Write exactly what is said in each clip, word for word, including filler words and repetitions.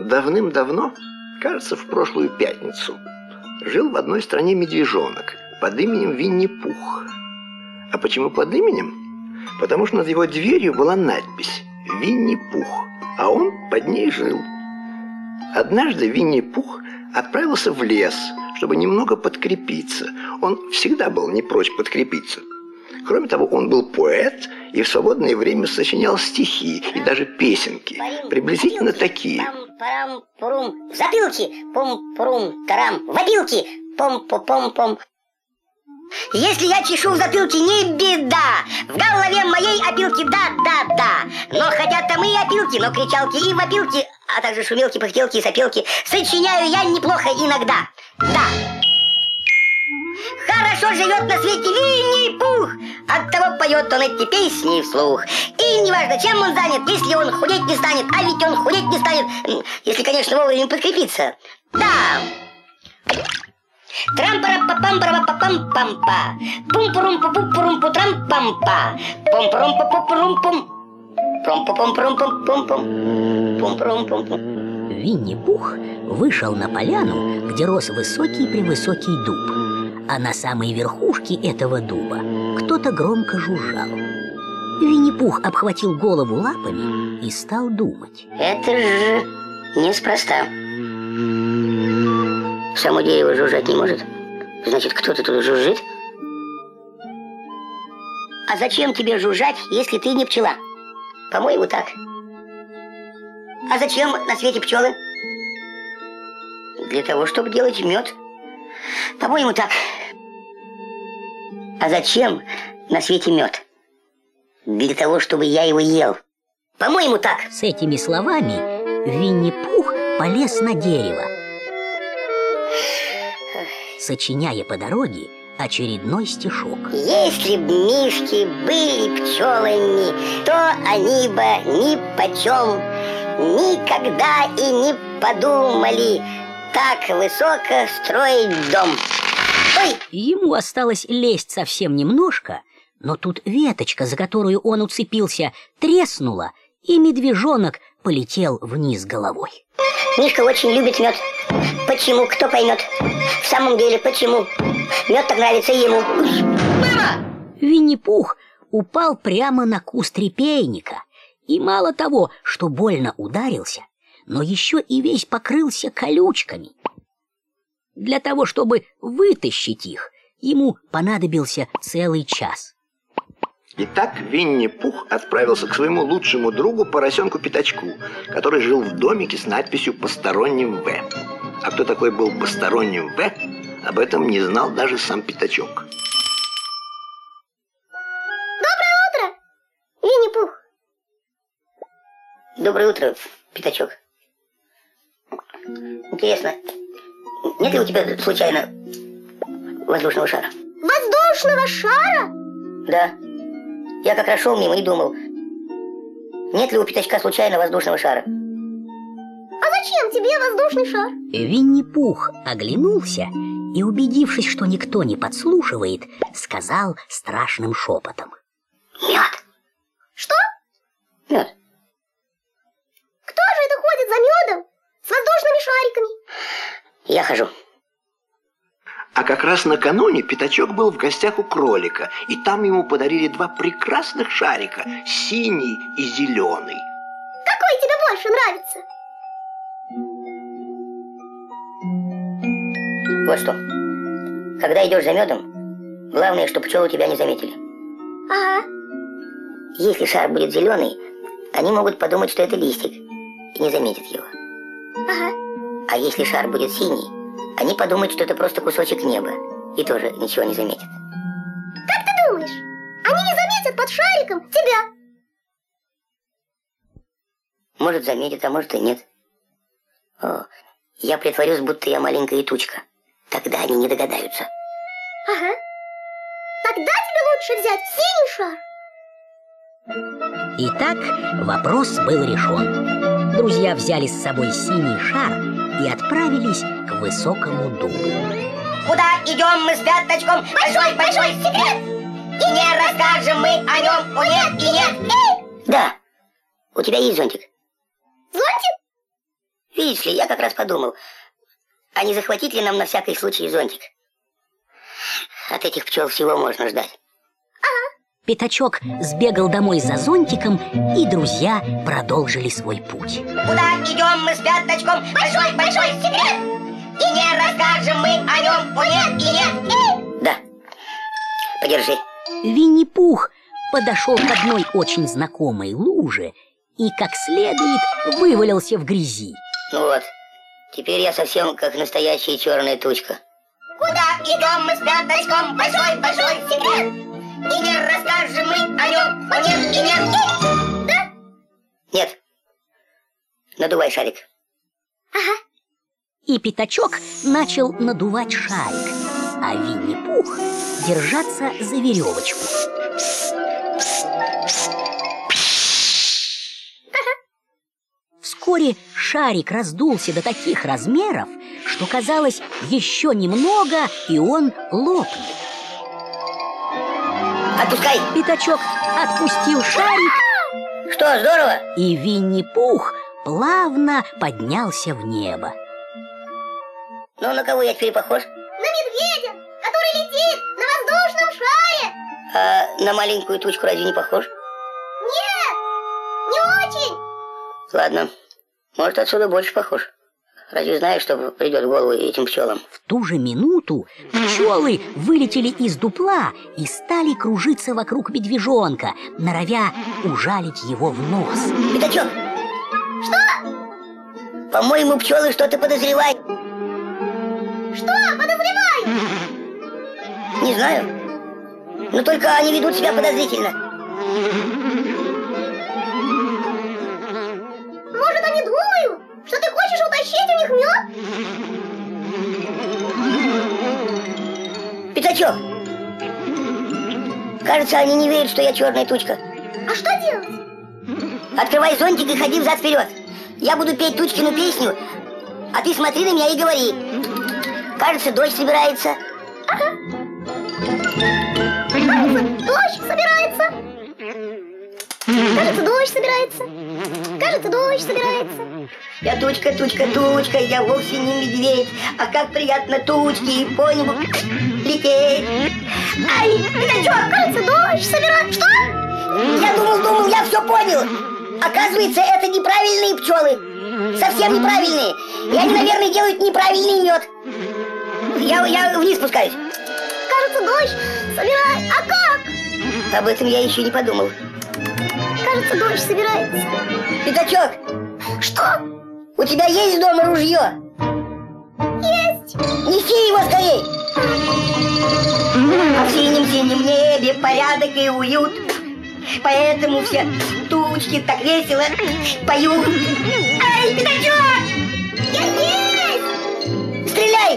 Давным-давно, кажется, в прошлую пятницу, жил в одной стране медвежонок под именем Винни-Пух. А почему под именем? Потому что над его дверью была надпись «Винни-Пух», а он под ней жил. Однажды Винни-Пух отправился в лес, чтобы немного подкрепиться. Он всегда был не прочь подкрепиться. Кроме того, он был поэт и в свободное время сочинял стихи и даже песенки, приблизительно такие. Пам-парам-пурум, в затылке, пум-пурум-тарам, в опилке, пум-пум-пум-пум. Если я чешу в затылке, не беда, в голове моей опилки, да-да-да. Но хотя там и опилки, но кричалки и вопилки, а также шумелки, пыхтелки и сопелки сочиняю я неплохо иногда, да. Хорошо живет на свете Винни-Пух, оттого поет он эти песни вслух. И неважно, чем он занят, если он худеть не станет, а ведь он худеть не станет, если, конечно, вовремя подкрепиться. Да. Трам-пара-па-пам-пара-па-пам-пам-па, пум-пурум-пу-пу-пурум-пу-трам-пам-па, пум-пурум-пу-пу-пурум-пум, пум-пу-пум-пурум-пум-пум, пум-пурум-пум-пум. Винни-Пух вышел на поляну, где рос высокий-превысокий дуб. А на самой верхушке этого дуба кто-то громко жужжал. Винни-Пух обхватил голову лапами и стал думать. Это же неспроста. Само дерево жужжать не может? Значит, кто-то тут жужжит? А зачем тебе жужжать, если ты не пчела? По-моему, так. А зачем на свете пчелы? Для того, чтобы делать мед. По-моему, так. А зачем на свете мед? Для того, чтобы я его ел. По-моему, так. С этими словами Винни-Пух полез на дерево, сочиняя по дороге очередной стишок. Если б мишки были пчелами, то они бы ни почем никогда и не подумали так высоко строить дом. Ой! Ему осталось лезть совсем немножко, но тут веточка, за которую он уцепился, треснула, и медвежонок полетел вниз головой. Мишка очень любит мед. Почему? Кто поймет? В самом деле, почему? Мед так нравится ему. Мама! Винни-Пух упал прямо на куст репейника. И мало того, что больно ударился, но еще и весь покрылся колючками. Для того, чтобы вытащить их, ему понадобился целый час. Итак, Винни-Пух отправился к своему лучшему другу поросенку Пятачку, который жил в домике с надписью «Посторонним В». А кто такой был посторонним В, об этом не знал даже сам Пятачок. Доброе утро, Винни-Пух. Доброе утро, Пятачок. Интересно, нет ли у тебя случайно воздушного шара? Воздушного шара? Да. Я как раз шел мимо и думал, нет ли у Пятачка случайно воздушного шара? А зачем тебе воздушный шар? Винни-Пух оглянулся и, убедившись, что никто не подслушивает, сказал страшным шепотом. Мед. Что? Мед. Кто же это ходит за медом с воздушными шариками? Я хожу. А как раз накануне Пятачок был в гостях у кролика, и там ему подарили два прекрасных шарика, синий и зеленый. Какой тебе больше нравится? Вот что. Когда идешь за медом, главное, чтобы пчелы тебя не заметили. Ага. Если шар будет зеленый, они могут подумать, что это листик, и не заметят его. Ага. А если шар будет синий, они подумают, что это просто кусочек неба, и тоже ничего не заметят. Как ты думаешь, они не заметят под шариком тебя? Может, заметят, а может и нет. О, я притворюсь, будто я маленькая тучка. Тогда они не догадаются. Ага. Тогда тебе лучше взять синий шар. Итак, вопрос был решен. Друзья взяли с собой синий шар и отправились к высокому дубу. Куда идем мы с Пятачком? Большой, большой секрет! И не расскажем мы о нем, о нет и нет. Да. У тебя есть зонтик? Зонтик? Видишь ли, я как раз подумал, а не захватить ли нам на всякий случай зонтик? От этих пчел всего можно ждать. Пятачок сбегал домой за зонтиком, и друзья продолжили свой путь. Куда идем мы с Пятачком? Большой-большой секрет! И не расскажем мы о нем. О, нет, и нет, и... Да, подержи. Винни-Пух подошел к одной очень знакомой луже и как следует вывалился в грязи. Ну вот, теперь я совсем как настоящая черная тучка. Куда идем мы с Пятачком? Большой-большой секрет! И не расскажем мы о нем. О, нет, и нет, и... Да? Нет. Надувай шарик. Ага. И Пятачок начал надувать шарик, а Винни-Пух держаться за веревочку. Вскоре шарик раздулся до таких размеров, что казалось, еще немного, и он лопнет. Отпускай! Пятачок отпустил шарик. Что, здорово? И Винни-Пух плавно поднялся в небо. Ну, на кого я теперь похож? На медведя, который летит на воздушном шаре. А на маленькую тучку разве не похож? Нет, не очень. Ладно, может, отсюда больше похож. Разве знаешь, что придет в голову этим пчелам? В ту же минуту пчелы вылетели из дупла и стали кружиться вокруг медвежонка, норовя ужалить его в нос. Пятачок! Что? По-моему, пчелы что-то подозревают. Что подозревают? Не знаю. Но только они ведут себя подозрительно. Может, они думают, что ты хочешь утащить у них мед? Пятачок! Кажется, они не верят, что я черная тучка. А что делать? Открывай зонтик и ходи взад-вперед. Я буду петь Тучкину песню, а ты смотри на меня и говори. Кажется, дождь собирается. Ага. Кажется, дождь собирается. Кажется, дождь собирается. Кажется, дождь собирается. Я тучка, тучка, тучка, я вовсе не медведь. А как приятно тучки по небу лететь. Ай, Пятачок, кажется, дождь собирается. Что? Я думал, думал, я все понял. Оказывается, это неправильные пчелы. Совсем неправильные. И они, наверное, делают неправильный мед. Я, я вниз спускаюсь. Кажется, дождь собирается. А как? Об этом я еще не подумал. Кажется, дождь собирается. Пятачок! Что? У тебя есть дома ружье? Есть. Неси его скорей! А в синем-синем небе порядок и уют. Поэтому все тучки так весело поют. Эй, Пятачок! Я есть! Стреляй!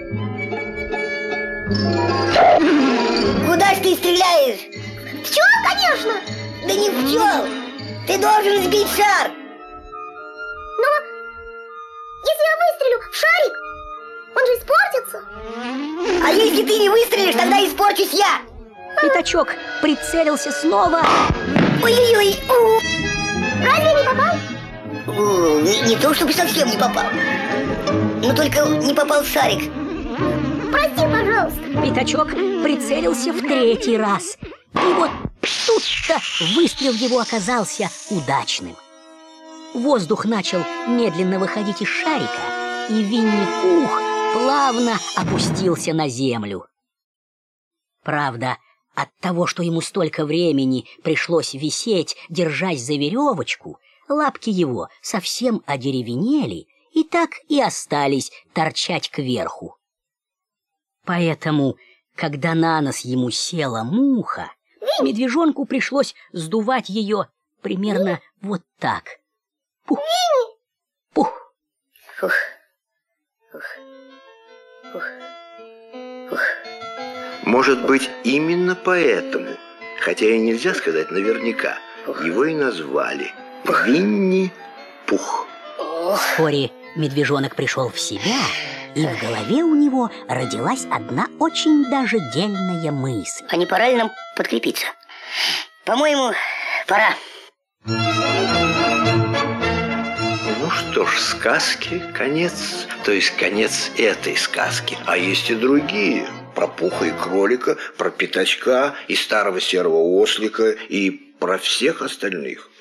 Куда ж ты стреляешь? Пчел, конечно! Да не в пчел! Ты должен сбить шар! Но если я выстрелю в шарик, он же испортится. А если ты не выстрелишь, тогда испорчусь я! Пятачок прицелился снова. Ой-ой-ой! Разве не попал? У, не, не то, чтобы совсем не попал. Но только не попал в шарик. Прости, пожалуйста. Пятачок прицелился в третий раз. И вот тут-то выстрел его оказался удачным. Воздух начал медленно выходить из шарика, и Винни-Пух плавно опустился на землю. Правда, от того, что ему столько времени пришлось висеть, держась за веревочку, лапки его совсем одеревенели и так и остались торчать кверху. Поэтому, когда на нос ему села муха, медвежонку пришлось сдувать ее примерно вот так. Пух, пух. Фух. Фух. Фух. Фух. Может быть, именно поэтому, хотя и нельзя сказать наверняка, его и назвали Винни-Пух. Вскоре медвежонок пришел в себя, и в голове у него родилась одна очень даже дельная мысль. А не пора ли нам подкрепиться? По-моему, пора. Ну что ж, сказки конец, то есть конец этой сказки. А есть и другие. Про Пуха и кролика, про Пятачка и старого серого ослика и про всех остальных.